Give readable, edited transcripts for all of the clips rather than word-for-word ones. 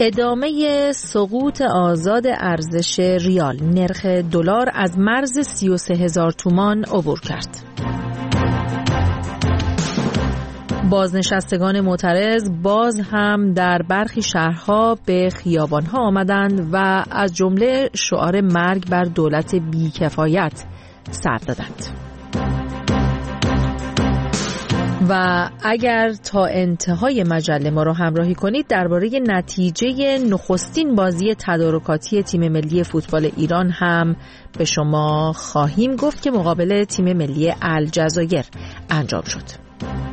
ادامه سقوط آزاد ارزش ریال، نرخ دلار از مرز 33,000 تومان عبور کرد. بازنشستگان معترض باز هم در برخی شهرها به خیابانها آمدند و از جمله شعار مرگ بر دولت بیکفایت سر دادند. و اگر تا انتهای مجله ما را همراهی کنید درباره نتیجه نخستین بازی تدارکاتی تیم ملی فوتبال ایران هم به شما خواهیم گفت که مقابل تیم ملی الجزایر انجام شد.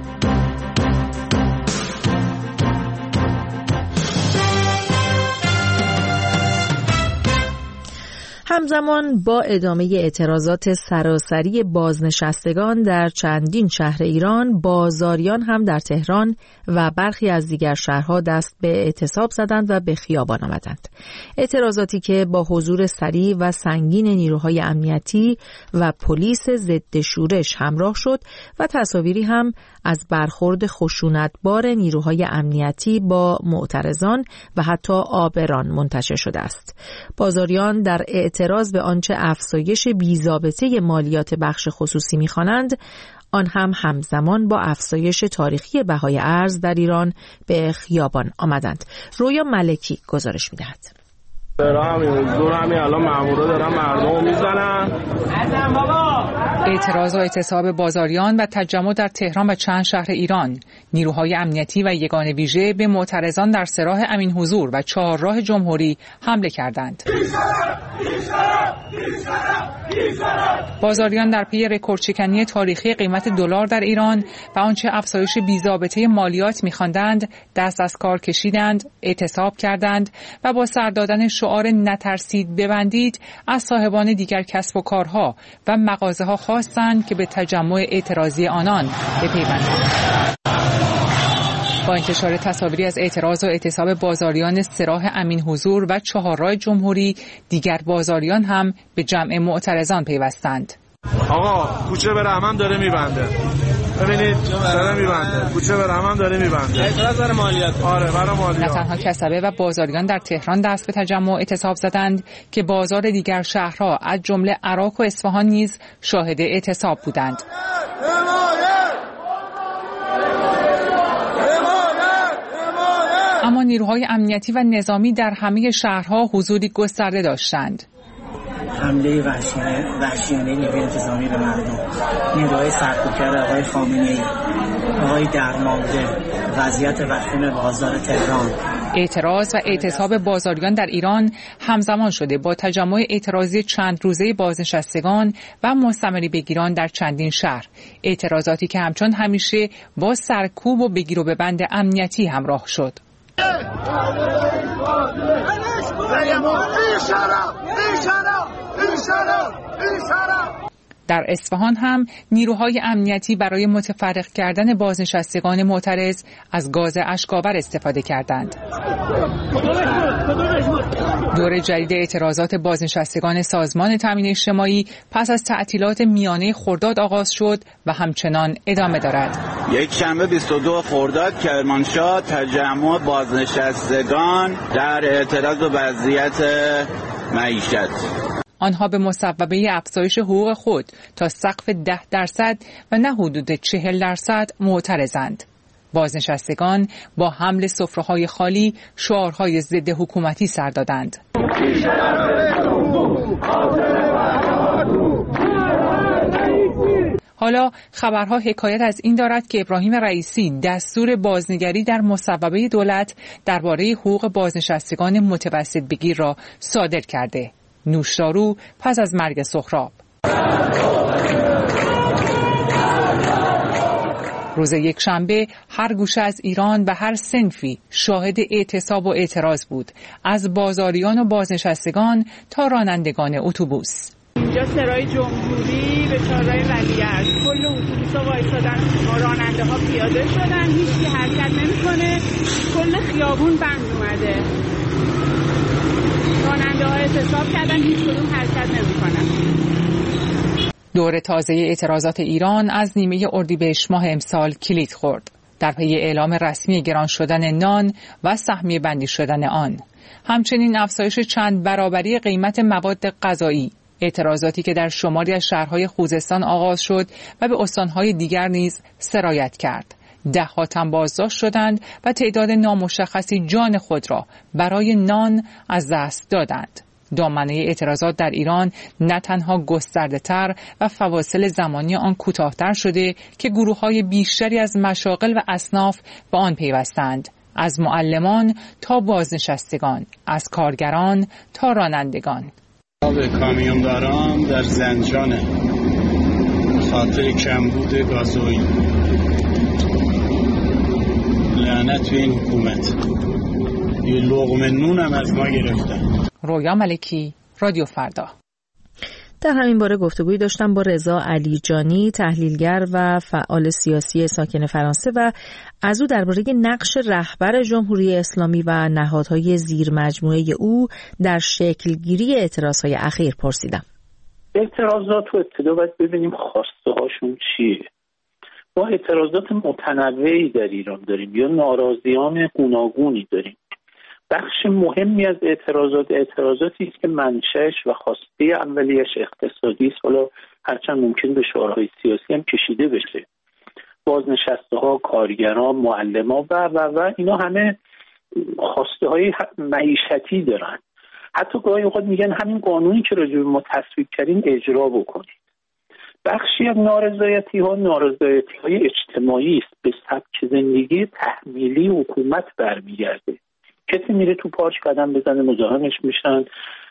همزمان با ادامه اعتراضات سراسری بازنشستگان در چندین شهر ایران، بازاریان هم در تهران و برخی از دیگر شهرها دست به اعتصاب زدند و به خیابان آمدند. اعتراضاتی که با حضور سریع و سنگین نیروهای امنیتی و پلیس ضد شورش همراه شد و تصاویری هم از برخورد خشونتبار نیروهای امنیتی با معترضان و حتی آبران منتشر شده است. بازاریان در اعتراض به آنچه افزایش بی‌ضابطه مالیات بخش خصوصی می‌خوانند، آن هم همزمان با افزایش تاریخی بهای ارز در ایران به خیابان آمدند. رویا ملکی گزارش می‌دهد. الان مامورا دارن مردمو میزنن. اعتراض و اعتصاب بازاریان و تجمع در تهران و چند شهر ایران. نیروهای امنیتی و یگان ویژه به معترضان در سراح امین حضور و چهارراه جمهوری حمله کردند. بازاریان در پی رکوردشکنی تاریخی قیمت دلار در ایران و آنچه افزایش بی‌ضابطه مالیات می‌خواندند دست از کار کشیدند، اعتصاب کردند و با سر دادن شعار نترسید ببندید از صاحبان دیگر کسب و کارها و مغازه‌ها خواستند که به تجمع اعتراضی آنان بپیوندند. با انتشار تصاویری از اعتراض و اعتصاب بازاریان سراح امین حضور و چهارراه جمهوری، دیگر بازاریان هم به جمع معترضان پیوستند. آقا کوچه به رحمان داره میبنده. ببینید داره میبنده. کوچه به رحمان داره میبنده. اعتراض برای مالیات. آره برای مالیات. نه تنها کسبه و بازاریان در تهران دست به تجمع اعتصاب زدند که بازار دیگر شهرها از جمله عراق و اصفهان نیز شاهد اعتصاب بودند. اما نیروهای امنیتی و نظامی در همه شهرها حضوری گسترده داشتند. حمله وحشیانه نیروی انتظامی به مردم، نیروهای سرکوبگر آقای خامنه‌ای، آقای درمانده، وضعیت وخیم بازار تهران. اعتراض و اعتصاب بازاریان در ایران همزمان شده با تجمع اعتراضی چند روزه بازنشستگان و مستمری بگیران در چندین شهر. اعتراضاتی که همچون همیشه با سرکوب و بگیر و ببند امنیتی همراه شد. در اصفهان هم نیروهای امنیتی برای متفرق کردن بازنشستگان معترض از گاز اشک‌آور استفاده کردند. دور جدید اعتراضات بازنشستگان سازمان تامین اجتماعی پس از تعطیلات میانه خرداد آغاز شد و همچنان ادامه دارد. یک شنبه 22 خرداد کرمانشاه تجمع بازنشستگان در اعتراض به وضعیت معیشت. آنها به مصوبه افزایش حقوق خود تا سقف 10% و نه حدود 40% معترضند. بازنشستگان با حمل سفره‌های خالی شعارهای ضد حکومتی سر دادند. حالا خبرها حکایت از این دارد که ابراهیم رئیسی دستور بازنگری در مصوبه دولت درباره حقوق بازنشستگان متوسط بگیر را صادر کرده. نوشدارو پس از مرگ سهراب. روز یکشنبه هر گوشه از ایران و هر صنفی شاهد اعتصاب و اعتراض بود، از بازاریان و بازنشستگان تا رانندگان اتوبوس. اینجا سرای جمهوری به چهارراه ولیعصر کل اتوبوس‌ها وایسادن، راننده ها پیاده شدن، هیچکی حرکت نمی‌کنه، کل خیابون بند اومده. راننده ها اعتصاب کردن، هیچ کدوم حرکت نمی‌کنن. دور تازه اعتراضات ایران از نیمه اردیبهشت ماه امسال کلید خورد. در پی اعلام رسمی گران شدن نان و سهمیه بندی شدن آن. همچنین افزایش چند برابری قیمت مواد غذایی، اعتراضاتی که در شماری از شهرهای خوزستان آغاز شد و به استانهای دیگر نیز سرایت کرد. ده‌ها تن بازداشت شدند و تعداد نامشخصی جان خود را برای نان از دست دادند. دامنه اعتراضات در ایران نه تنها گسترده‌تر و فواصل زمانی آن کوتاه‌تر شده که گروه‌های بیشتری از مشاغل و اصناف به آن پیوستند، از معلمان تا بازنشستگان، از کارگران تا رانندگان. کامیونداران در زنجانه خاطر کمبود گازوئیل. لعنت به این حکومت، یه لقمه نون هم از ما گرفتن. رویا ملکی، رادیو فردا. در همین باره گفتگویی داشتم با رضا علیجانی، تحلیلگر و فعال سیاسی ساکن فرانسه و از او درباره نقش رهبر جمهوری اسلامی و نهادهای زیر مجموعه او در شکلگیری اعتراضهای اخیر پرسیدم. اعتراضات رو ابتدا باید ببینیم خواسته هاشون چیه. ما اعتراضات متنوعی در ایران داریم یا ناراضیان گوناگونی داریم. بخش مهمی از اعتراضاتی است که منشأش و خواسته اولیش اقتصادی است، حالا هرچند ممکن به شعارهای سیاسی هم کشیده بشه. بازنشسته‌ها، کارگران، معلمان و اینا همه خواسته های معیشتی دارن. حتی گاهی اوقات میگن همین قانونی که راجع به ما تصویب کردین اجرا بکنید. بخشی از نارضایتی‌های اجتماعی است، به سبک زندگی تحمیلی حکومت برمیگرده. کسی میره تو پارک قدم بزنه مزاحمش میشن،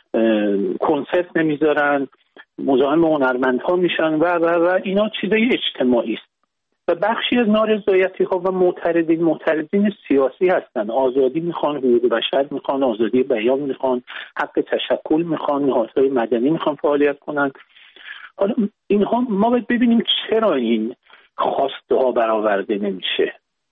کنسرت نمیذارن، مزاحم هنرمندها میشن و اینا چیزای اجتماعی است. و بخشی از نارضایتی‌ها و معترضین سیاسی هستن، آزادی میخوان، حقوق بشر میخوان، آزادی بیان میخوان، حق تشکل میخوان، نهادهای مدنی میخوان فعالیت کنن. حالا اینها ما باید ببینیم چرا این خواسته ها برآورده نمیشه.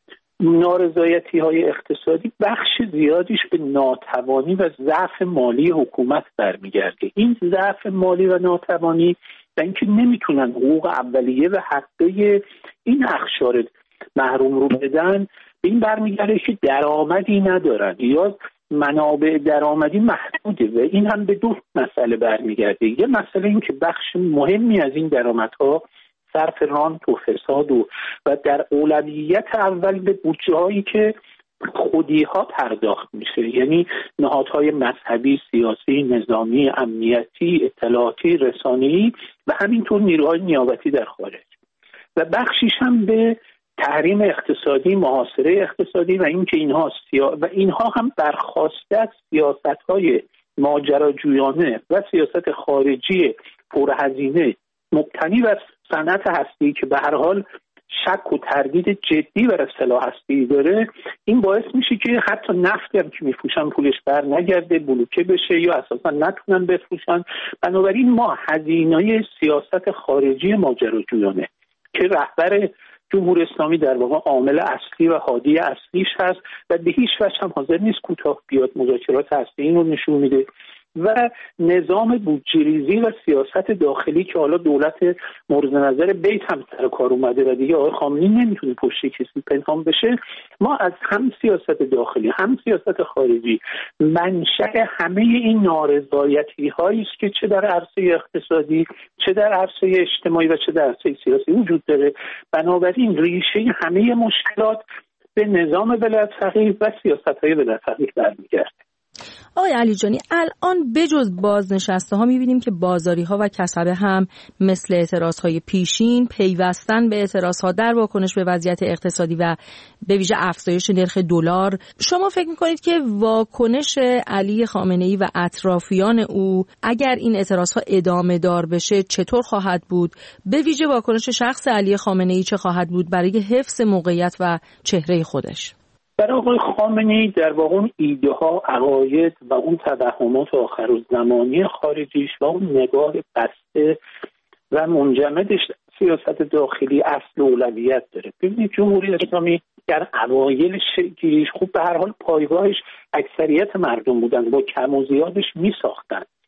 نارضایتی‌های اقتصادی بخش زیادیش به ناتوانی و ضعف مالی حکومت برمیگرده. این ضعف مالی و ناتوانی و اینکه نمیتونن حقوق اولیه و حقه این اقشار محروم رو بدن، به این برمیگرده که درآمدی ندارن یا منابع درآمدی محدوده و این هم به دو مسئله برمیگرده. یه مسئله این که بخش مهمی از این درآمدها صرف رانت و فساد و در اولویت اول به بودجه‌هایی که خودی‌ها پرداخت میشه، یعنی نهادهای مذهبی، سیاسی، نظامی، امنیتی، اطلاعاتی، رسانه‌ای و همینطور نیروهای نیابتی در خارج. و بخشیش هم به تحریم اقتصادی، محاصره اقتصادی و اینکه اینها هم برخواسته از سیاست‌های ماجراجویانه و سیاست خارجی پرهزینه مبتنی بر صنعت هستی که به هر حال شک و تردید جدی بر سلاح هستی داره. این باعث میشه که حتی نفتی هم که میفروشن پولش بر نگرده، بلوکه بشه یا اساسا نتونن بفروشن. بنابراین ما هزینه سیاست خارجی ماجراجویانه که رهبر جمهوری اسلامی در واقع عامل اصلی و هادی اصلیش هست و به هیچ وجه هم حاضر نیست کوتاه بیاد، مذاکرات هستی این رو نشون میده، و نظام بودجه‌ریزی و سیاست داخلی که حالا دولت مورد نظر بیت هم سر کار اومده و دیگه آقای خامنه‌ای نمیتونه پشت کسی پنهان بشه. ما از هم سیاست داخلی هم سیاست خارجی منشأ همه این نارضایتی‌هایی است که چه در عرصه اقتصادی، چه در عرصه اجتماعی و چه در عرصه سیاسی وجود داره. بنابراین ریشه همه مشکلات به نظام ولایت فقیه و سیاست‌های ولایت فقیه برمیگرده. آقای علیجانی، الان بجز بازنشسته ها می‌بینیم که بازاری ها و کسبه هم مثل اعتراض های پیشین پیوستن به اعتراض ها در واکنش به وضعیت اقتصادی و به ویژه افزایش نرخ دلار. شما فکر می‌کنید که واکنش علی خامنه‌ای و اطرافیان او اگر این اعتراض ها ادامه دار بشه چطور خواهد بود؟ به ویژه واکنش شخص علی خامنه‌ای چه خواهد بود برای حفظ موقعیت و چهره خودش؟ برای آقای خامنه‌ای در واقع اون ایده ها، عقاید و اون توهمات آخرالزمانی خارجیش و اون نگاه بسته و منجمدش سیاست داخلی اصل اولویت داره. ببینید جمهوری اسلامی در اوایل شکل‌گیریش خوب به هر حال پایگاهش اکثریت مردم بودن، با کم و زیادش میساختن.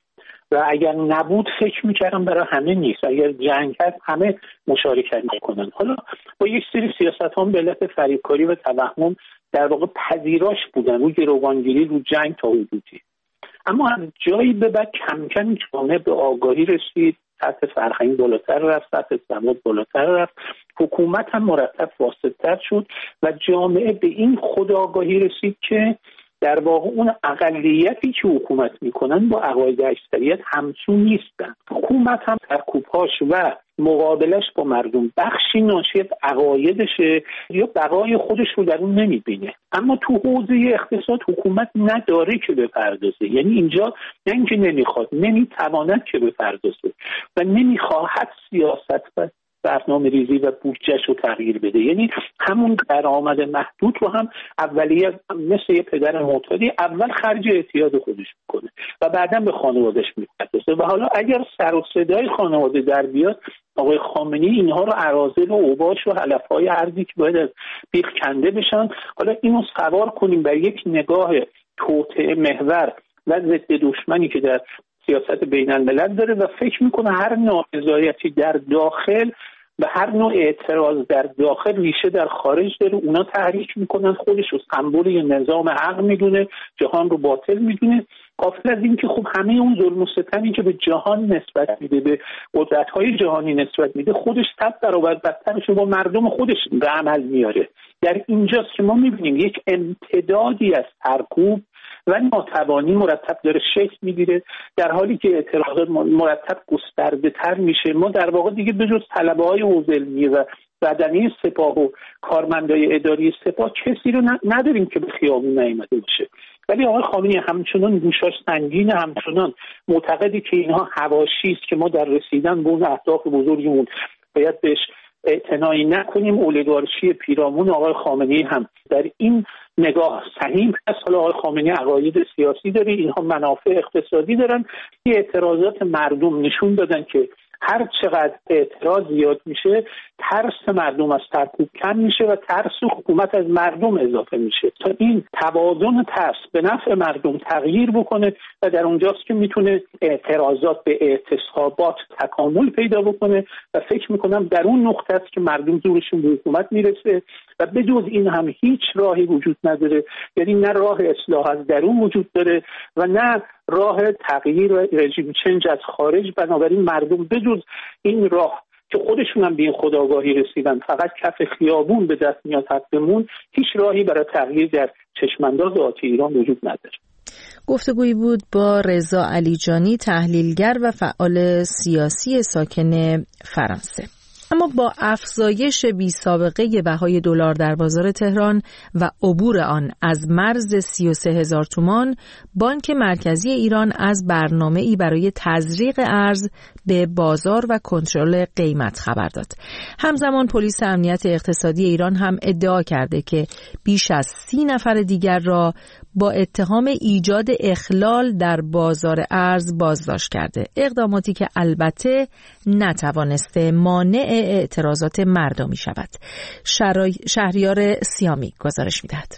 و اگر نبود فکر میکردم برای همه نیست، اگر جنگ هست همه مشارکت میکنن. حالا با یک سری سیاست ها به علت فریبکاری و توهم در واقع پذیراش بودن رو گروگانگیری رو جنگ تا حدودی، اما از جایی به بعد کم کم جامعه به آگاهی رسید، سطح فرهنگ بالاتر رفت، سطح سواد بالاتر رفت، حکومت هم مرتب فاسدتر شد و جامعه به این خودآگاهی رسید که در واقع اون اقلیتی که حکومت میکنن با عقاید اکثریت همسو نیستن. حکومت هم سرکوب‌هاش و مقابلش با مردم بخشی ناشی از عقایدشه یا بقای خودش رو در اون نمیبینه. اما تو حوزه اقتصاد حکومت نداره که بپردازه، یعنی اینجا نه اینکه نمیخواد، نمیتواند که بپردازه و نمیخواهد سیاست و برنامه ریزی و بودجهش رو تغییر بده. یعنی همون درآمد محدود رو هم اولیه مثل یه پدر معتادی اول خرج اعتیاد خودش میکنه و بعداً به خانواده‌اش میپردازه و حالا اگر سر و صدای خانواده در بیاد، آقای خامنه‌ای اینها رو اراذل و اوباش و علف‌های ارضی که باید از بیخ کنده بشن، حالا اینو سوار کنیم بر یک نگاه توطئه محور و ضد دشمنی که در سیاست بین الملل داره و فکر میکنه هر نارضایتی در داخل و هر نوع اعتراض در داخل ریشه در خارج داره، اونا تحریک میکنن، خودش رو سمبل یه نظام حق میدونه، جهان رو باطل میدونه، غافل از این که خب همه اون ظلم و ستمی که به جهان نسبت میده، به قدرت‌های جهانی نسبت میده، خودش 100 برابر بدترش رو با مردم خودش به عمل میاره. در اینجاست که ما میبینیم یک امتدادی از سرکوب و ناتوانی مرتب داره شکل میگیره، در حالی که اعتراضات مرتب گسترده تر میشه. ما در واقع دیگه به جز طلبه های حوزه علمیه و بدنه سپاه و کارمندای اداری سپاه کسی رو نداریم که به خیابون نیامده باشه. ولی آقای خامنه‌ای همچنان گوشاش سنگین، همچنان معتقدی که اینها حواشی است که ما در رسیدن به اون اهداف بزرگمون باید بهش اعتنایی نکنیم. اولیگارشی پیرامون آقای خامنه‌ای هم در این نگاه سهیم هست. حالا آقای خامنه‌ای عقاید سیاسی داره، اینها منافع اقتصادی دارن. این اعتراضات مردم نشون دادن که هر چقدر اعتراض زیاد میشه ترس مردم از سرکوب کم میشه و ترس حکومت از مردم اضافه میشه تا این توازن ترس به نفع مردم تغییر بکنه و در اونجاست که میتونه اعتراضات به اعتصابات تکامل پیدا بکنه و فکر میکنم در اون نقطه است که مردم زورشون به حکومت میرسه و بجز این هم هیچ راهی وجود نداره. یعنی نه راه اصلاح از درون وجود داره و نه راه تغییر و رژیم چنج از خارج. بنابراین مردم بجز این راه که خودشون هم به این خودآگاهی رسیدن فقط کف خیابون به دست میاد حقمون، هیچ راهی برای تغییر در چشمانداز آتی ایران وجود نداره. گفتگویی بود با رضا علیجانی، تحلیلگر و فعال سیاسی ساکن فرانسه. اما با افزایش بی‌سابقه بهای دلار در بازار تهران و عبور آن از مرز 33,000 تومان، بانک مرکزی ایران از برنامه‌ای برای تزریق ارز به بازار و کنترل قیمت خبر داد. همزمان پلیس امنیت اقتصادی ایران هم ادعا کرده که بیش از 30 نفر دیگر را با اتهام ایجاد اخلال در بازار ارز بازداشت کرده. اقداماتی که البته نتوانسته مانع اعتراضات مردمی شود. شهریار سیامی گزارش می‌دهد.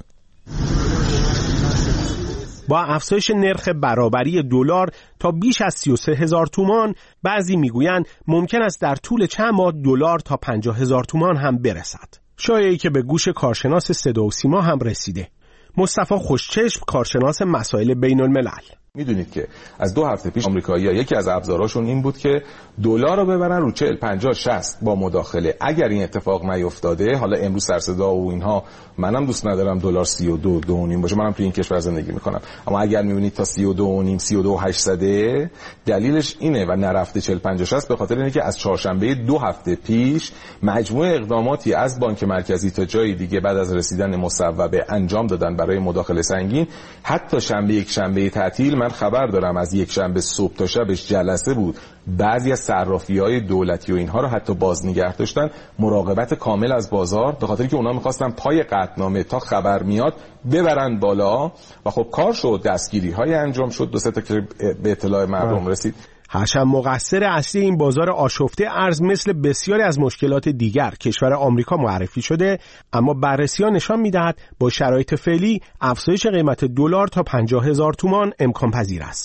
با افزایش نرخ برابری دلار تا بیش از 33,000 تومان، بعضی میگویند ممکن است در طول چند ماه دلار تا 50,000 تومان هم برسد. شایعی که به گوش کارشناس صدا و سیما هم رسیده. مصطفی خوشچشم، کارشناس مسائل بین الملل: میدونید که از 2 هفته پیش آمریکایی‌ها یکی از ابزاراشون این بود که دلار رو ببرن رو 40 50 60 با مداخله. اگر این اتفاق نیفتاده، حالا امروز سر صدا و اینها، منم دوست ندارم دلار 32 2.5 باشه، منم توی این کشور زندگی میکنم، اما اگر میبینید تا 32.5 32,800 دلیلش اینه و نرفته 40 50 60 به خاطر اینه که از چهارشنبه 2 هفته پیش مجموعه اقداماتی از بانک مرکزی تا جای دیگه بعد از رسیدن مصوبه انجام دادن برای مداخله سنگین. حتی شنبه یک شنبه تعطیل من خبر دارم از یک شنبه صبح تا شبش جلسه بود، بعضی از صرافی‌های دولتی و اینها رو حتی باز نگه داشتن، مراقبت کامل از بازار، به خاطر که اونا می‌خواستن پای قطعنامه تا خبر میاد ببرن بالا و خب کار شد، دستگیری‌های انجام شد، 2 تا که به اطلاع مردم رسید. هرچند مقصر اصلی این بازار آشفته ارز مثل بسیاری از مشکلات دیگر کشور آمریکا معرفی شده، اما بررسی‌ها نشان می‌دهد با شرایط فعلی افزایش قیمت دلار تا 50,000 تومان امکان پذیر است.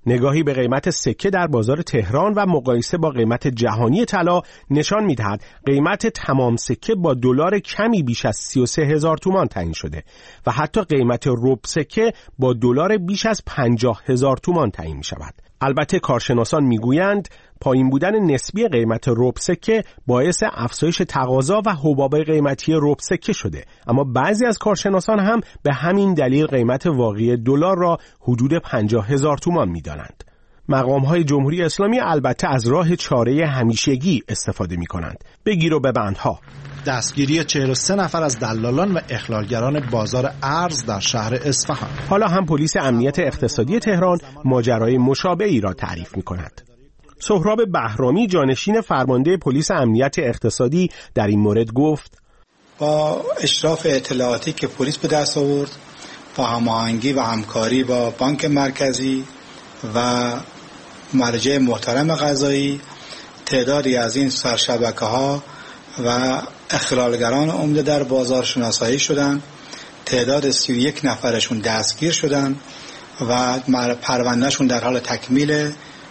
نگاهی به قیمت سکه در بازار تهران و مقایسه با قیمت جهانی طلا نشان می‌دهد قیمت تمام سکه با دلار کمی بیش از 33,000 تومان تعیین شده و حتی قیمت ربع سکه با دلار بیش از 50,000 تومان تعیین می‌شود. البته کارشناسان میگویند پایین بودن نسبی قیمت ربع سکه باعث افزایش تقاضا و حباب قیمتی ربع سکه شده، اما بعضی از کارشناسان هم به همین دلیل قیمت واقعی دلار را حدود 50,000 تومان می‌دانند. مقام‌های جمهوری اسلامی البته از راه چاره همیشگی استفاده می‌کنند. بگیر و ببندها. دستگیری 43 نفر از دلالان و اخلالگران بازار ارز در شهر اصفهان. حالا هم پلیس امنیت اقتصادی تهران ماجرای مشابهی را تعریف می‌کند. سهراب بهرامی جانشین فرمانده پلیس امنیت اقتصادی در این مورد گفت: با اشراف اطلاعاتی که پلیس به دست آورد، با هماهنگی و همکاری با بانک مرکزی و مرجع محترم قضایی، تعدادی از این سرشبکه‌ها و اخلالگران عمده در بازار شناسایی شدند. تعداد 31 نفرشون دستگیر شدند و پروندهشون در حال تکمیل.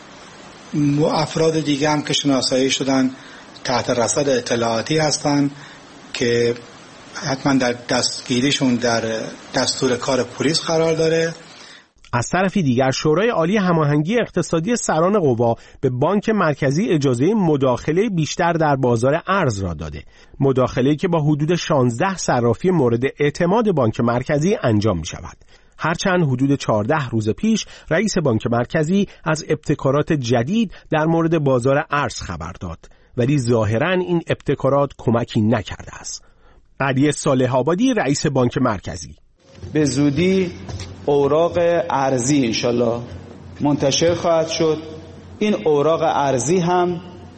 افراد دیگه هم که شناسایی شدن تحت رصد اطلاعاتی هستند که حتما در دستگیریشون در دستور کار پلیس قرار داره. از طرفی دیگر شورای عالی هماهنگی اقتصادی سران قوا به بانک مرکزی اجازه مداخله بیشتر در بازار ارز را داده. مداخله‌ای که با حدود 16 صرافی مورد اعتماد بانک مرکزی انجام می شود. هرچند حدود 14 روز پیش رئیس بانک مرکزی از ابتکارات جدید در مورد بازار ارز خبر داد، ولی ظاهراً این ابتکارات کمکی نکرده است. علی صالح آبادی رئیس بانک مرکزی: به زودی اوراق ارزی انشالله منتشر خواهد شد. این اوراق ارزی هم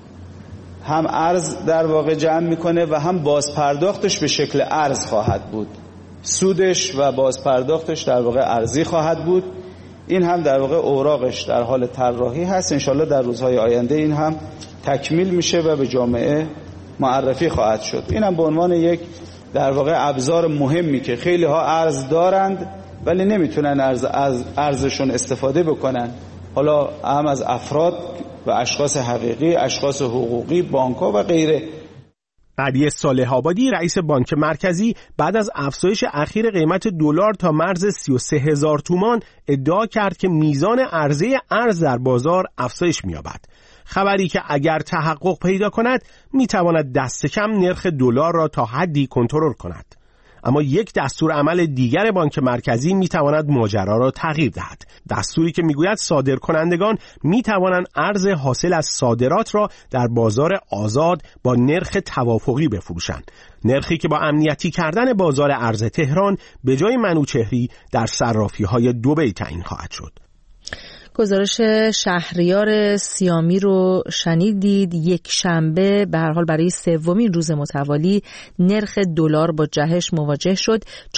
ارز در واقع جمع میکنه و هم بازپرداختش به شکل ارز خواهد بود. سودش و بازپرداختش در واقع ارزی خواهد بود. این هم در واقع اوراقش در حال طراحی هست. انشالله در روزهای آینده این هم تکمیل میشه و به جامعه معرفی خواهد شد. این هم به عنوان یک در واقع ابزار مهمی که خیلی ها ارز دارند ولی نمیتونن ارزشون استفاده بکنن، حالا هم از افراد و اشخاص حقیقی، اشخاص حقوقی، بانک‌ها و غیره. علی صالح آبادی رئیس بانک مرکزی بعد از افزایش اخیر قیمت دلار تا مرز 33,000 تومان ادعا کرد که میزان عرضه ارز در بازار افزایش می‌یابد. خبری که اگر تحقق پیدا کند میتواند دست کم نرخ دلار را تا حدی کنترل کند. اما یک دستور عمل دیگر بانک مرکزی میتواند ماجرا را تغییر دهد. دستوری که میگوید صادرکنندگان میتوانند ارز حاصل از صادرات را در بازار آزاد با نرخ توافقی بفروشند. نرخی که با امنیتی کردن بازار ارز تهران به جای منوچهری در صرافی‌های دبی تعیین خواهد شد. گزارش شهریار سیامی رو شنیدید. یک شنبه به هر حال برای سومین روز متوالی نرخ دلار با جهش مواجه شد.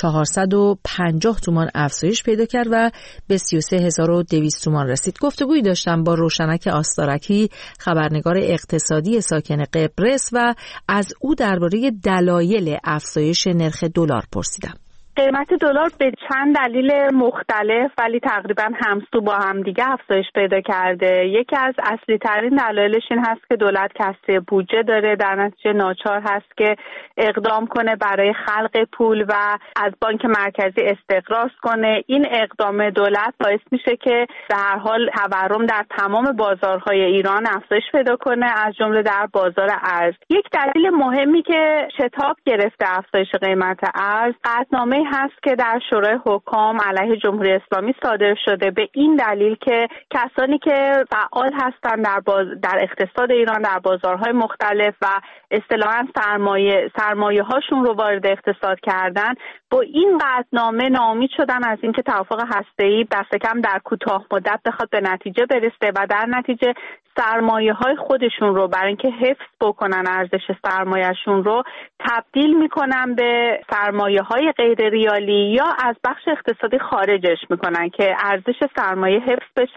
450 تومان افزایش پیدا کرد و به 33,200 تومان رسید. گفتگویی داشتم با روشنک آستارکی، خبرنگار اقتصادی ساکن قبرس، و از او درباره دلایل افزایش نرخ دلار پرسیدم. قیمت دلار به چند دلیل مختلف ولی تقریبا همسو با هم دیگه افزایش پیدا کرده. یکی از اصلی ترین دلایلش این هست که دولت کسری بودجه داره، در نتیجه ناچار هست که اقدام کنه برای خلق پول و از بانک مرکزی استقراض کنه. این اقدام دولت باعث میشه که به هر حال تورم در تمام بازارهای ایران افزایش پیدا کنه، از جمله در بازار ارز. یک دلیل مهمی که شتاب گرفته افزایش قیمت ارز، قطعنامه هست که در شورای حکام علیه جمهوری اسلامی صادر شده، به این دلیل که کسانی که فعال هستند در اقتصاد ایران در بازارهای مختلف و اصطلاحاً سرمایه هاشون رو وارد اقتصاد کردن، با این قطعنامه ناامید شدن از اینکه توافق هسته‌ای دست کم در کوتاه مدت بخواد به نتیجه برسه و در نتیجه سرمایه های خودشون رو برای اینکه حفظ بکنن ارزش سرمایه‌شون رو تبدیل میکنن به سرمایه های غیر ریالی یا از بخش اقتصادی خارجش میکنن که ارزش سرمایه حفظ بشه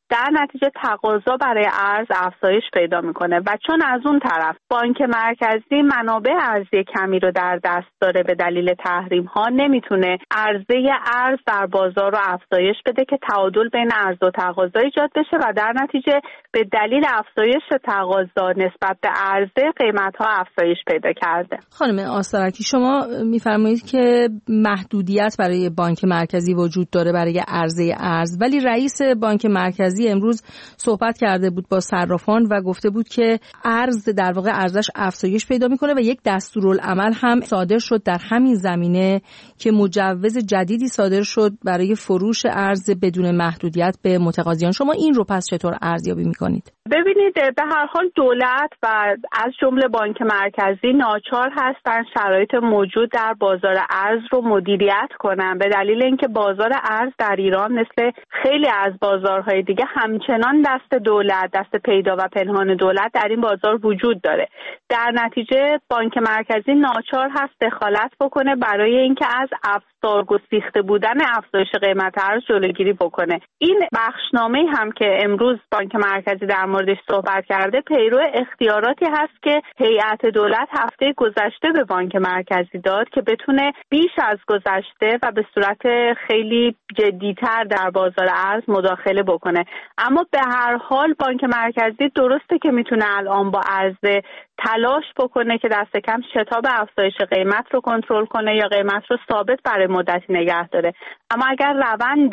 در نتیجه تقاضا برای ارز افزایش پیدا میکنه و چون از اون طرف بانک مرکزی منابع ارزی کمی رو در دست داره به دلیل تحریم ها، نمیتونه عرضه ارز در بازار رو افزایش بده که تعادل بین عرضه و تقاضا ایجاد بشه و در نتیجه به دلیل افزایش تقاضا نسبت به عرضه قیمت ها افزایش پیدا کرده. خانم آسترکی، شما میفرمایید که محدودیت برای بانک مرکزی وجود داره برای عرضه ارز، ولی رئیس بانک مرکزی امروز صحبت کرده بود با صرافان و گفته بود که ارز در واقع ارزش افزایش پیدا میکنه و یک دستورالعمل هم صادر شد در همین زمینه که مجوز جدیدی صادر شد برای فروش ارز بدون محدودیت به متقاضیان. شما این رو پس چطور ارزیابی میکنید؟ ببینید، به هر حال دولت و از جمله بانک مرکزی ناچار هستن شرایط موجود در بازار ارز رو مدیریت کنن، به دلیل اینکه بازار ارز در ایران مثل خیلی از بازارهای دیگه همچنان دست دولت، دست پیدا و پنهان دولت در این بازار وجود داره. در نتیجه بانک مرکزی ناچار هست دخالت بکنه برای اینکه از افزار گسیخته بودن افزایش قیمت ارز جلوگیری بکنه. این بخشنامه هم که امروز بانک مرکزی در موردش صحبت کرده پیرو اختیاراتی هست که هیئت دولت هفته گذشته به بانک مرکزی داد که بتونه بیش از گذشته و به صورت خیلی جدی‌تر در بازار ارز مداخله بکنه. اما به هر حال بانک مرکزی درسته که میتونه الان با عرضه تلاش بکنه که دست کم شتاب افزایش قیمت رو کنترل کنه یا قیمت رو ثابت برای مدتی نگه داره. اما اگر روند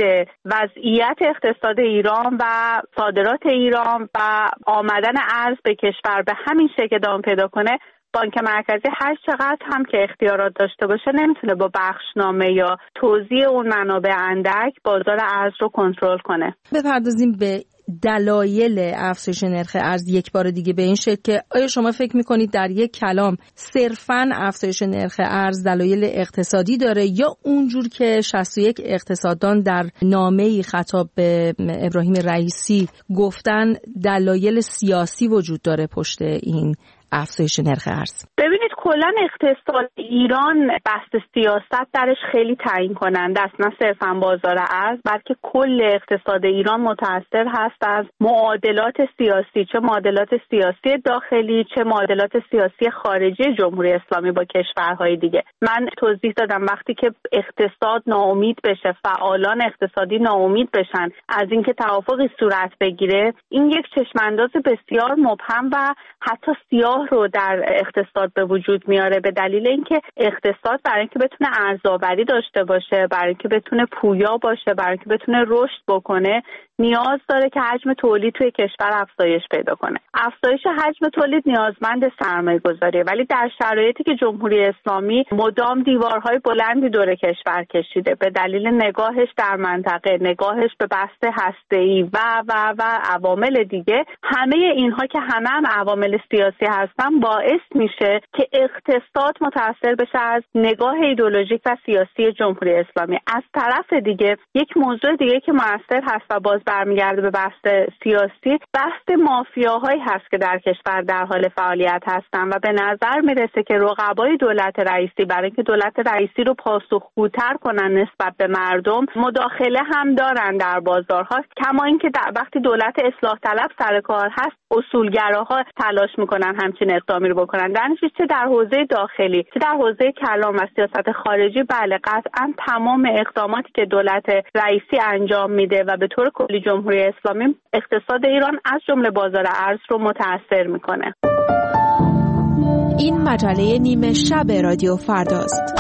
وضعیت اقتصاد ایران و صادرات ایران و آمدن ارز به کشور به همین شکل ادامه پیدا کنه، بانک مرکزی هر چقدر هم که اختیارات داشته باشه نمیتونه با بخشنامه یا توزیع اون منابع اندک بازار ارز رو کنترل کنه. بپردازیم به دلایل افزایش نرخ ارز یک بار دیگه به این شکل که آیا شما فکر میکنید در یک کلام صرفاً افزایش نرخ ارز دلایل اقتصادی داره یا اونجور که 61 اقتصاددان در نامه‌ای خطاب به ابراهیم رئیسی گفتن دلایل سیاسی وجود داره پشت این افزایش نرخ ارز؟ ببینید، کلا اقتصاد ایران بحث سیاست درش خیلی تعیین کننده است، نه صرفا بازار ارز بلکه کل اقتصاد ایران متأثر هست از معادلات سیاسی، چه معادلات سیاسی داخلی چه معادلات سیاسی خارجی جمهوری اسلامی با کشورهای دیگه. من توضیح دادم وقتی که اقتصاد ناامید بشه، فعالان اقتصادی ناامید بشن از اینکه توافقی صورت بگیره، این یک چشمانداز بسیار مبهم و حتی سیاه رو در اقتصاد به وجود میاره، به دلیل اینکه اقتصاد برای اینکه بتونه ارزآوری داشته باشه، برای اینکه بتونه پویا باشه، برای اینکه بتونه رشد بکنه نیاز داره که حجم تولید توی کشور افزایش پیدا کنه. افزایش حجم تولید نیازمند سرمایه گذاریه، ولی در شرایطی که جمهوری اسلامی مدام دیوارهای بلندی دور کشور کشیده به دلیل نگاهش در منطقه، نگاهش به بحث هسته‌ای و عوامل دیگه، همه اینها که همه هم عوامل سیاسی هستن باعث میشه که اقتصاد متأثر بشه از نگاه ایدئولوژیک و سیاسی جمهوری اسلامی. از طرف دیگه یک موضوع دیگه که مؤثر هست و باز برمیگرده به بحث سیاسی، بحث مافیاهایی هست که در کشور در حال فعالیت هستن و به نظر میرسه که رقبای دولت رئیسی برای اینکه دولت رئیسی رو پاسخگوتر کنن نسبت به مردم مداخله هم دارن در بازارها، کما اینکه وقتی دولت اصلاح طلب سر کار هست اصولگراها تلاش میکنن همچین اقدامی رو بکنن. در نتیجه چه در حوزه داخلی چه در حوزه کلان و سیاست خارجی، بله قطعا تمام اقداماتی که دولت رئیسی انجام میده و به طور کلی جمهوری اسلامی اقتصاد ایران از جمله بازار ارز رو متأثر میکنه. این مجله نیمه شب رادیو فرداست.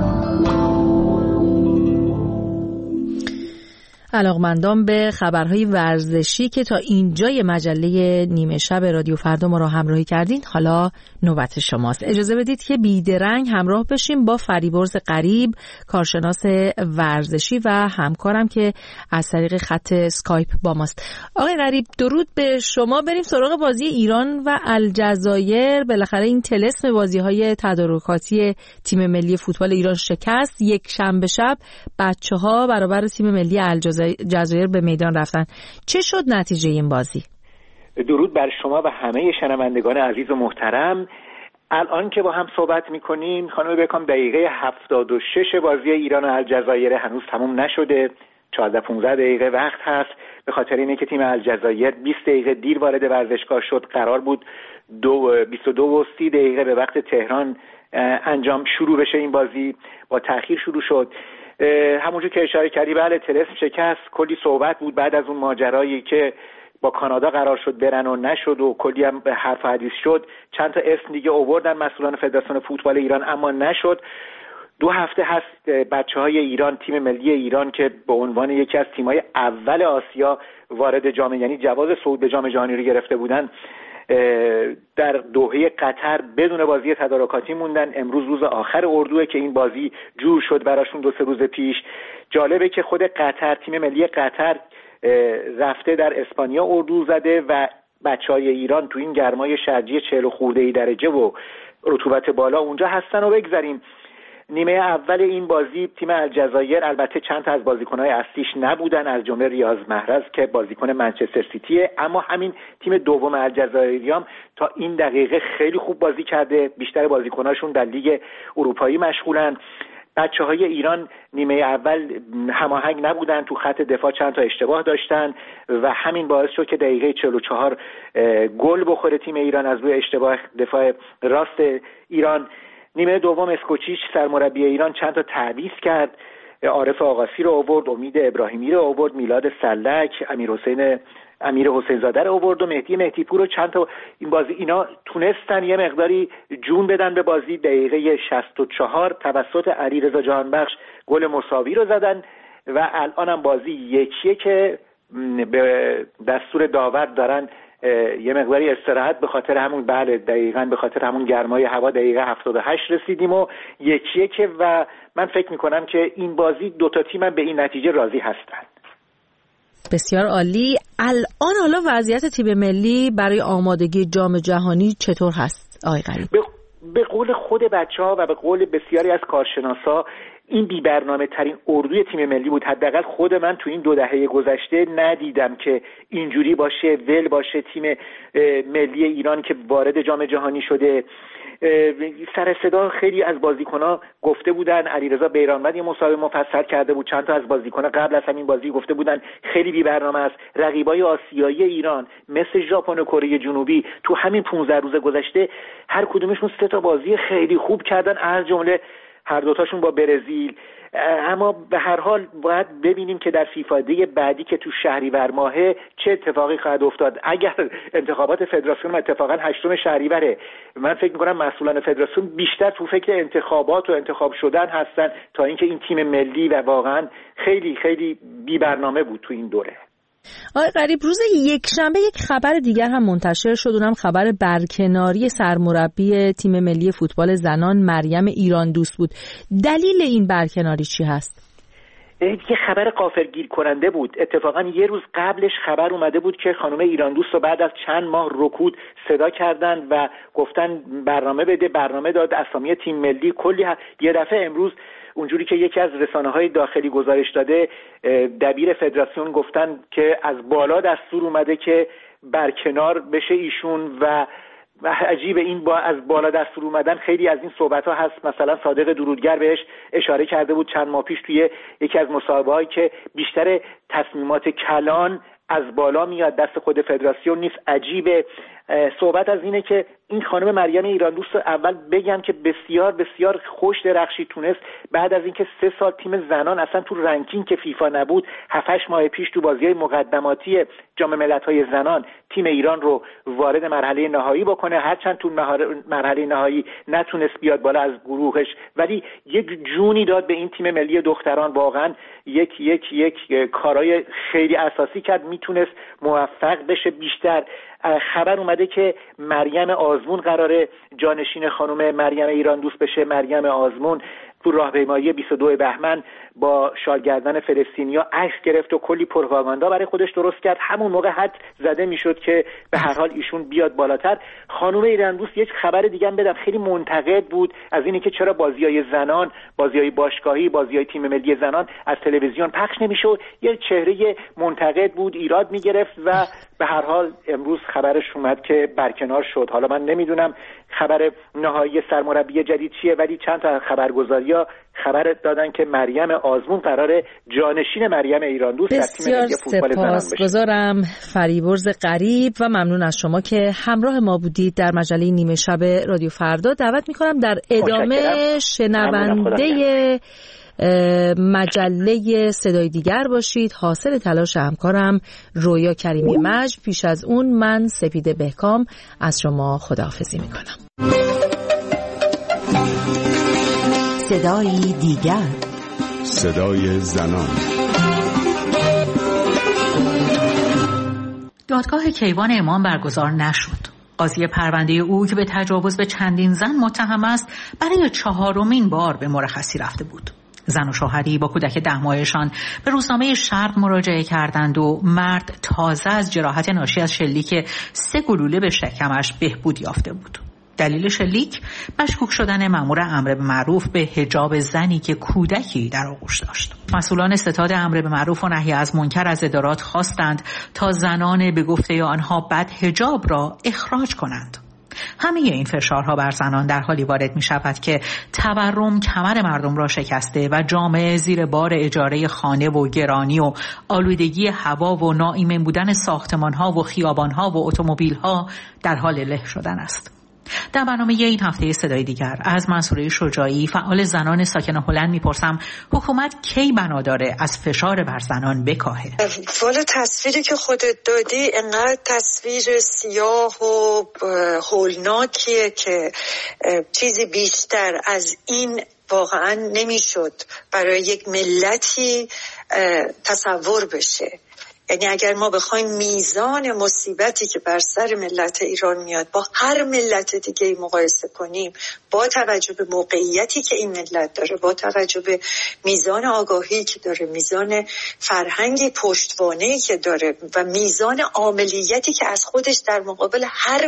علاقمندان به خبرهای ورزشی که تا اینجای مجله نیمه شب رادیو فردا ما را همراهی کردین، حالا نوبت شماست. اجازه بدید که بیدرنگ همراه بشیم با فریبرز غریب، کارشناس ورزشی و همکارم که از طریق خط اسکایپ با ماست. آقای غریب درود به شما. بریم سراغ بازی ایران و الجزایر. بالاخره این طلسم بازی‌های تدارکاتی تیم ملی فوتبال ایران شکست. یک شنبه شب بچه‌ها برابر تیم ملی الجزایر به میدان رفتن. چه شد نتیجه این بازی؟ درود بر شما و همه شنوندگان عزیز و محترم. الان که با هم صحبت میکنیم خانم بکام دقیقه 76 بازی ایران و الجزایر هنوز تموم نشده، 14-15 دقیقه وقت هست، به خاطر اینه که تیم الجزایر 20 دقیقه دیر وارد ورزشگاه شد. قرار بود 22 و 30 دقیقه به وقت تهران انجام شروع بشه. این بازی با تأخیر شروع شد. همونجور که اشاره کردی بله طلسم شکست. کلی صحبت بود بعد از اون ماجرایی که با کانادا قرار شد برن و نشد و کلی هم حرف و حدیث شد. چند تا اسم دیگه آوردن مسئولان فدراسیون فوتبال ایران اما نشد. 2 هفته هست بچه‌های ایران، تیم ملی ایران که به عنوان یکی از تیم‌های اول آسیا وارد جام، یعنی جواز صعود به جام جهانی رو گرفته بودن، در دوحه قطر بدون بازی تدارکاتی موندن. امروز روز آخر اردوئه که این بازی جور شد براشون 2-3 روز پیش. جالبه که خود قطر، تیم ملی قطر رفته در اسپانیا اردو زده و بچهای ایران تو این گرمای شرجی 40 خورده درجه و رطوبت بالا اونجا هستن. و بگذاریم نیمه اول این بازی تیم الجزایر البته چند تا از بازیکن‌های اصلیش نبودن، از جمله ریاض محرز که بازیکن منچستر سیتیه، اما همین تیم دوم الجزایریام تا این دقیقه خیلی خوب بازی کرده. بیشتر بازیکن‌هاشون در لیگ اروپایی مشغولن. بچه‌های ایران نیمه اول هماهنگ نبودن، تو خط دفاع چند تا اشتباه داشتن و همین باعث شد که دقیقه 44 گل بخوره تیم ایران از روی اشتباه دفاع راست ایران. نیمه دوم اسکوچیچ سرمربی ایران چند تا تعویض کرد. عارف آقاسی رو آورد، امید ابراهیمی رو آورد، میلاد سلک، امیر حسین زاده رو آورد و مهدی پور رو. چند تا این بازی اینا تونستن یه مقداری جون بدن به بازی. دقیقه 64 توسط علیرضا جهانبخش گل مساوی رو زدن و الان هم بازی 1-1 که به دستور داور دارن یه مقداری استراحت به خاطر همون دقیقاً به خاطر همون گرمای هوا دقیقه 78 رسیدیم و 1-1 و من فکر میکنم که این بازی 2 تا تیم هم به این نتیجه راضی هستن. بسیار عالی. الان حالا وضعیت تیم ملی برای آمادگی جام جهانی چطور هست آقای غریب؟ به قول خود بچه‌ها و به قول بسیاری از کارشناسا این بی برنامه ترین اردوی تیم ملی بود. حداقل خود من تو این 2 دهه گذشته ندیدم که اینجوری باشه، ول باشه تیم ملی ایران که وارد جام جهانی شده. سر صدا خیلی از بازیکن‌ها گفته بودن، علیرضا بیرانوند یه مصاحبه مفصل کرده بود، چند تا از بازیکن‌ها قبل از همین بازی گفته بودن خیلی بی برنامه است. رقیبای آسیایی ایران مثل ژاپن و کره جنوبی تو همین 15 روز گذشته هر کدومشون 3 تا بازی خیلی خوب کردن، از جمله هر دوتاشون با برزیل. اما به هر حال باید ببینیم که در فیفا دی بعدی که تو شهریور ماهه چه اتفاقی خواهد افتاد. اگر انتخابات فدراسیون اتفاقا 8 شهریوره، من فکر می‌کنم مسئولان فدراسیون بیشتر تو فکر انتخابات و انتخاب شدن هستن تا اینکه این تیم ملی و واقعا خیلی خیلی بی برنامه بود تو این دوره. آقای غریب، روز یکشنبه یک خبر دیگر هم منتشر شد، اونم خبر برکناری سرمربی تیم ملی فوتبال زنان مریم ایران دوست بود. دلیل این برکناری چی هست؟ یه خبر غافلگیر کننده بود. اتفاقا یه روز قبلش خبر اومده بود که خانم ایران دوست رو بعد از چند ماه رکود صدا کردن و گفتن برنامه بده، برنامه داد، اسامی تیم ملی کلی یه دفعه امروز اونجوری که یکی از رسانه‌های داخلی گزارش داده، دبیر فدراسیون گفتن که از بالا دستور اومده که برکنار بشه ایشون و عجیب این از بالا دستور اومدن خیلی از این صحبت‌ها هست. مثلا صادق درودگر بهش اشاره کرده بود چند ماه پیش توی یکی از مصاحبه‌هایی که بیشتر تصمیمات کلان از بالا میاد، دست خود فدراسیون نیست. عجیبه. صحبت از اینه که این خانم مریم ایران دوست اول بگم که بسیار بسیار خوش درخشی تونست بعد از اینکه 3 سال تیم زنان اصلا تو رنکینگ که فیفا نبود 7-8 ماه پیش تو بازی‌های مقدماتی جام ملت‌های زنان تیم ایران رو وارد مرحله نهایی بکنه. هرچند تو مرحله نهایی نتونست بیاد بالا از گروهش، ولی یک جونی داد به این تیم ملی دختران. واقعا یک کارای خیلی اساسی کرد، میتونست موفق بشه بیشتر. خبر اومده که مریم آزمون قراره جانشین خانم مریم ایران دوست بشه. مریم آزمون تو راهپیمایی 22 بهمن با شالگردن فلسطینیا عکس گرفت و کلی پروپاگاندا برای خودش درست کرد. همون موقع حد زده میشد که به هر حال ایشون بیاد بالاتر. خانم ایران دوست یک خبر دیگه هم بدم، خیلی منتقد بود از اینی که چرا بازی‌های زنان، بازی‌های باشگاهی، بازی‌های تیم ملی زنان از تلویزیون پخش نمیشد. یه چهره منتقد بود، ایراد میگرفت و به هر حال امروز خبرش اومد که برکنار شد. حالا من نمیدونم خبر نهایی سرمربی جدید چیه، ولی چند تا خبرگزاری‌ها خبر دادن که مریم آزمون قراره جانشین مریم ایران دوست در تیم ملی فوتبال زنان بشه. سپاسگزارم فریبرز غریب و ممنون از شما که همراه ما بودید در مجله نیمه شب رادیو فردا. دعوت میکنم در ادامه شنونده مجله صدای دیگر باشید. حاصل تلاش همکارم رویا کریمی مجد. پیش از اون من سپیده بهکام از شما خداحافظی میکنم. صدای دیگر، صدای زنان. دادگاه کیوان امام برگزار نشد. قاضی پرونده او که به تجاوز به چندین زن متهم است برای 4مین بار به مرخصی رفته بود. زن و شوهری با کودک 10 ماهشان به روزنامه شرق مراجعه کردند و مرد تازه از جراحت ناشی از شلیک 3 گلوله به شکمش بهبود یافته بود. دلیل شلیک مشکوک شدن مأمور امر به معروف به حجاب زنی که کودکی در آغوش داشت. مسئولان ستاد امر به معروف و نهی از منکر از ادارات خواستند تا زنان به گفته آنها بد حجاب را اخراج کنند. همه این فشارها بر زنان در حالی وارد می شود که تورم کمر مردم را شکسته و جامعه زیر بار اجاره خانه و گرانی و آلودگی هوا و ناایمن بودن ساختمان‌ها و خیابان‌ها و اتومبیل‌ها در حال له شدن است. در برنامه این هفته صدای دیگر از منصوره شجاعی فعال زنان ساکن هلند میپرسم حکومت کی بنا داره از فشار بر زنان بکاهه؟ والا تصویری که خودت دادی انقدر تصویر سیاه و هولناکیه که چیزی بیشتر از این واقعا نمیشد برای یک ملتی تصور بشه. یعنی اگر ما بخوایم میزان مصیبتی که بر سر ملت ایران میاد با هر ملت دیگه مقایسه کنیم، با توجه به موقعیتی که این ملت داره، با توجه به میزان آگاهی که داره، میزان فرهنگی پشتوانه‌ای که داره و میزان عاملیتی که از خودش در مقابل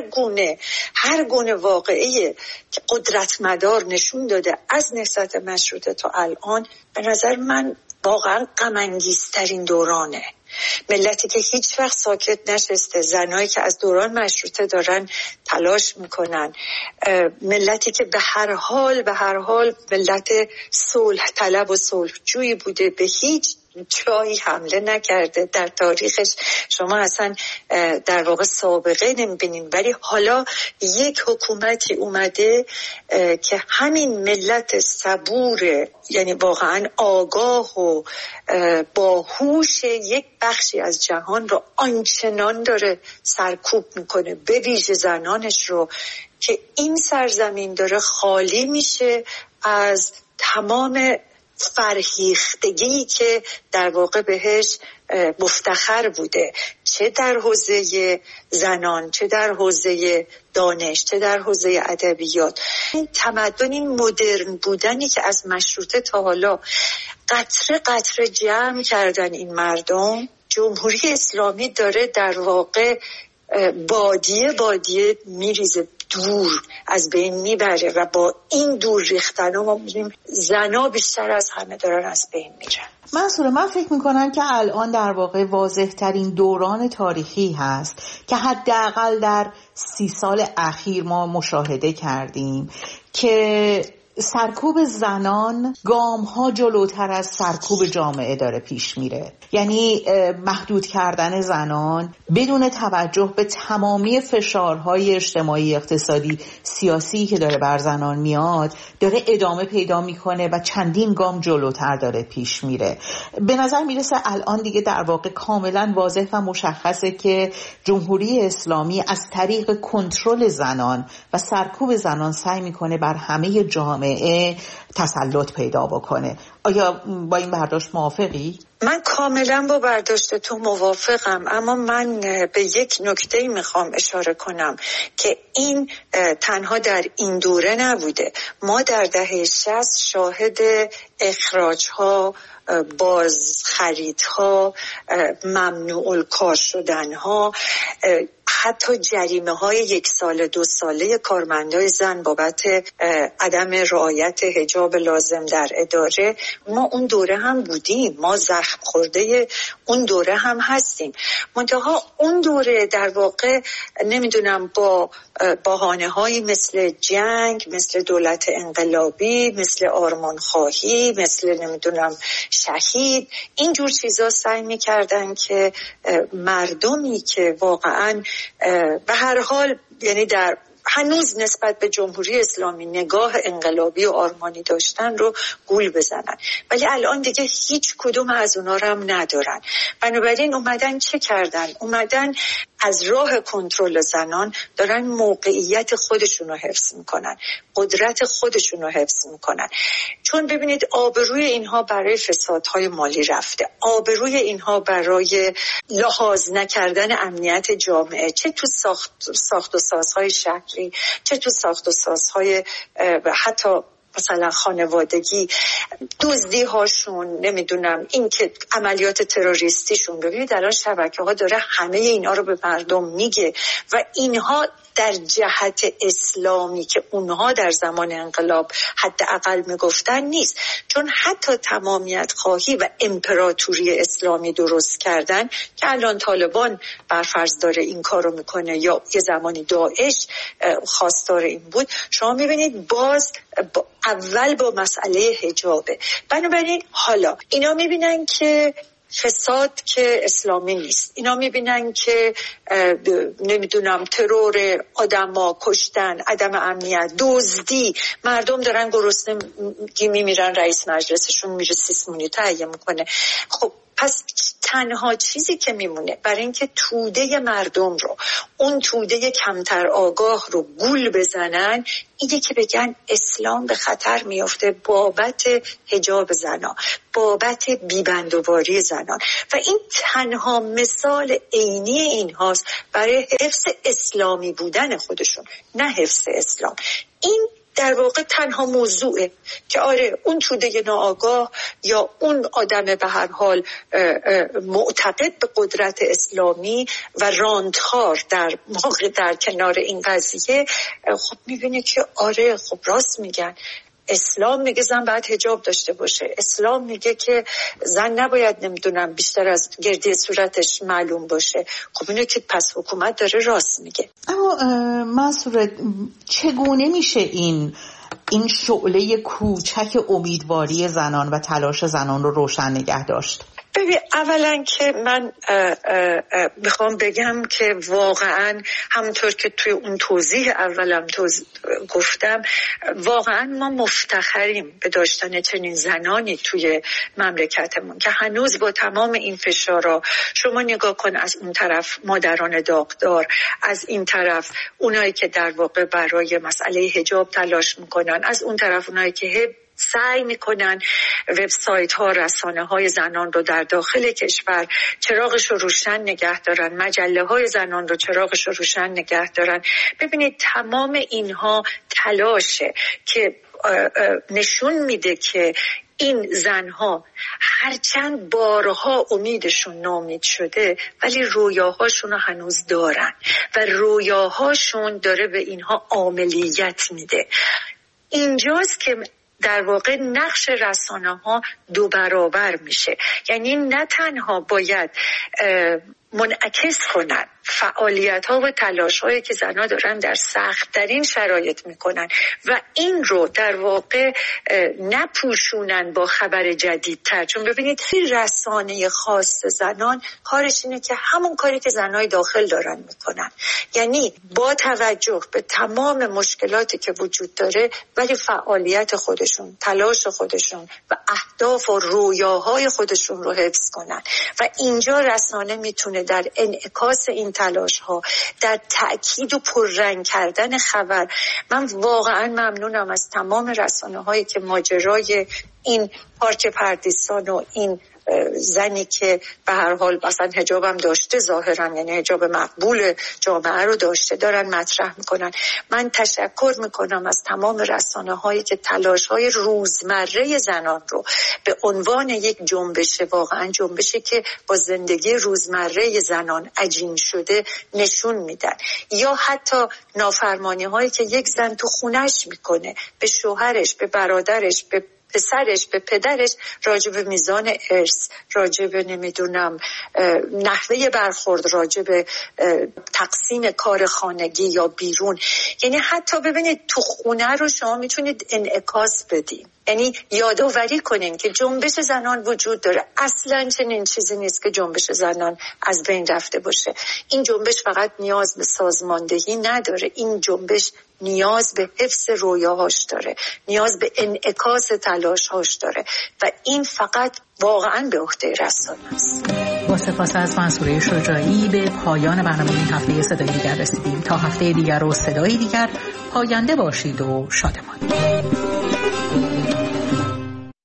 هر گونه واقعی که قدرتمدار نشون داده از نهضت مشروطه تا الان، به نظر من واقعا غم‌انگیزترین دورانه. ملتی که هیچ وقت ساکت نشسته، زنایی که از دوران مشروطه دارن تلاش میکنن، ملتی که به هر حال ملت صلح طلب و صلح جویی بوده، به هیچ جایی حمله نکرده در تاریخش. شما اصلا در واقع سابقه نمیبینین، ولی حالا یک حکومتی اومده که همین ملت صبور، یعنی واقعا آگاه و باهوش یک بخشی از جهان رو آنچنان داره سرکوب میکنه، به ویژه زنانش رو، که این سرزمین داره خالی میشه از تمام فرهیختگی که در واقع بهش مفتخر بوده، چه در حوزه زنان، چه در حوزه دانش، چه در حوزه ادبیات. این تمدن، این مدرن بودنی که از مشروطه تا حالا قطره قطره جمع کردن این مردم، جمهوری اسلامی داره در واقع بادیه میریزه، دور از بین میبره و با این دور ریختن ما میبینیم زنا بیشتر از همه دارن از بین میرن. منصوره، من فکر میکنم که الان در واقع واضح ترین دوران تاریخی هست که حداقل در 30 سال اخیر ما مشاهده کردیم که سرکوب زنان گام‌ها جلوتر از سرکوب جامعه داره پیش میره. یعنی محدود کردن زنان بدون توجه به تمامی فشارهای اجتماعی، اقتصادی، سیاسی که داره بر زنان میاد، داره ادامه پیدا میکنه و چندین گام جلوتر داره پیش میره. به نظر میرسه الان دیگه در واقع کاملا واضح و مشخصه که جمهوری اسلامی از طریق کنترل زنان و سرکوب زنان سعی میکنه بر همه جامعه تسلط پیدا بکنه. آیا با این برداشت موافقی؟ من کاملا با برداشت تو موافقم، اما من به یک نکته میخوام اشاره کنم که این تنها در این دوره نبوده. ما در دهه 60 شاهد اخراج‌ها، بازخریدها، ممنوع الکار شدنها، حتی جریمه های 1 ساله 2 ساله کارمندای زن بابت عدم رعایت حجاب لازم در اداره، ما اون دوره هم بودیم، ما زخم خورده اون دوره هم هستیم. منتها اون دوره در واقع نمیدونم با بهانه‌هایی مثل جنگ، مثل دولت انقلابی، مثل آرمانخواهی، مثل نمیدونم شهید، اینجور چیزا سعی می‌کردن که مردمی که واقعاً به هر حال یعنی در هنوز نسبت به جمهوری اسلامی نگاه انقلابی و آرمانی داشتن رو گول بزنن، ولی الان دیگه هیچ کدوم از اونا رو هم ندارن. بنابراین اومدن چه کردن؟ اومدن از راه کنترل زنان دارن موقعیت خودشون رو حفظ میکنن، قدرت خودشون رو حفظ میکنن. چون ببینید آبروی اینها برای فسادهای مالی رفته، آبروی اینها برای لحاظ نکردن امنیت جامعه، چه تو ساخت و سازهای شهری، چه تو ساخت و سازهای حتی مثلا خانوادگی، دزدی هاشون، نمیدونم این که عملیات تروریستیشون. ببینید الان شبکه ها داره همه اینا رو به مردم میگه و اینها در جهت اسلامی که اونها در زمان انقلاب حداقل میگفتن نیست. چون حتی تمامیت خواهی و امپراتوری اسلامی درست کردن که الان طالبان برفرض داره این کارو میکنه یا یه زمانی داعش خواستار این بود، شما میبینید باز اول با مسئله حجابه. بنابراین حالا اینا میبینن که فساد که اسلامی نیست، اینا میبینن که نمیدونم ترور، آدما کشتن، عدم امنیت، دزدی، مردم دارن گرسنه میمیرن، رئیس مجلسشون میره سیسمونی تهیه میکنه. خب پس تنها چیزی که میمونه برای اینکه توده مردم رو، اون توده کمتر آگاه رو گول بزنن، اینه که بگن اسلام به خطر میافته بابت حجاب زنان، بابت بیبندوباری زنان. و این تنها مثال عینی این هاست برای حفظ اسلامی بودن خودشون، نه حفظ اسلام. این در واقع تنها موضوعه که آره اون توده ناآگاه یا اون آدم به هر حال معتقد به قدرت اسلامی و راندخار در کنار این قضیه خب میبینه که آره خب راست میگن، اسلام میگه زن باید حجاب داشته باشه، اسلام میگه که زن نباید نمیدونم بیشتر از گردی صورتش معلوم باشه. خب اینه که پس حکومت داره راست میگه. اما منصور، چگونه میشه این شعله کوچک امیدواری زنان و تلاش زنان رو روشن نگه داشت؟ ببین اولا که من میخوام بگم که واقعا همونطور که توی اون توضیح اولم گفتم، واقعا ما مفتخریم به داشتن چنین زنانی توی مملکتمون که هنوز با تمام این فشارا، شما نگاه کن از اون طرف مادران داغدار، از این طرف اونایی که در واقع برای مسئله حجاب تلاش میکنن، از اون طرف اونایی که سعی میکنن وبسایت ها، رسانه های زنان رو در داخل کشور چراغش رو روشن نگه دارن، مجله های زنان رو چراغش رو روشن نگه دارن. ببینید تمام اینها تلاشه که نشون میده که این زنها هرچند بارها امیدشون ناامید شده ولی رویاهاشون رو هنوز دارن و رویاهاشون داره به اینها عاملیت میده. اینجاست که در واقع نقش رسانه‌ها 2 برابر میشه. یعنی نه تنها باید منعکس کنن فعالیت‌ها و تلاش‌هایی که زن‌ها دارن در سخت‌ترین شرایط میکنن و این رو در واقع نپوشونن با خبر جدیدتر. چون ببینید این رسانه خاص زنان کارش اینه که همون کاری که زن‌های داخل دارن میکنن، یعنی با توجه به تمام مشکلاتی که وجود داره ولی فعالیت خودشون، تلاش خودشون و اهداف و رویاهای خودشون رو حفظ کنن. و اینجا رسانه میتونه در انعکاس این تلاش ها، در تأکید و پررنگ کردن خبر. من واقعا ممنونم از تمام رسانه هایی که ماجرای این پارچه پردیسان و این زنی که به هر حال مثلا حجاب هم داشته ظاهرا، یعنی حجاب مقبول جامعه رو داشته، دارن مطرح میکنن. من تشکر میکنم از تمام رسانه هایی که تلاش های روزمره زنان رو به عنوان یک جنبش، واقعا جنبشی که با زندگی روزمره زنان عجین شده نشون میدن، یا حتی نافرمانی هایی که یک زن تو خونش میکنه به شوهرش، به برادرش، به پسرش، به پدرش، راجب میزان ارث، راجب نمیدونم نحوه برخورد، راجب تقسیم کار خانگی یا بیرون. یعنی حتی ببینید تو خونه رو شما میتونید انعکاس بدین، یعنی یادآوری کنین که جنبش زنان وجود داره. اصلا چنین چیزی نیست که جنبش زنان از بین رفته باشه. این جنبش فقط نیاز به سازماندهی نداره، این جنبش نیاز به حفظ رویاهاش داره، نیاز به انعکاس تلاشهاش داره و این فقط واقعا به عهده رسانه است. با سپاس از منصوره شجاعی به پایان برنامه این هفته صدای دیگر رسیدیم. تا هفته دیگر و صدای دیگر پاینده باشید و شادمان.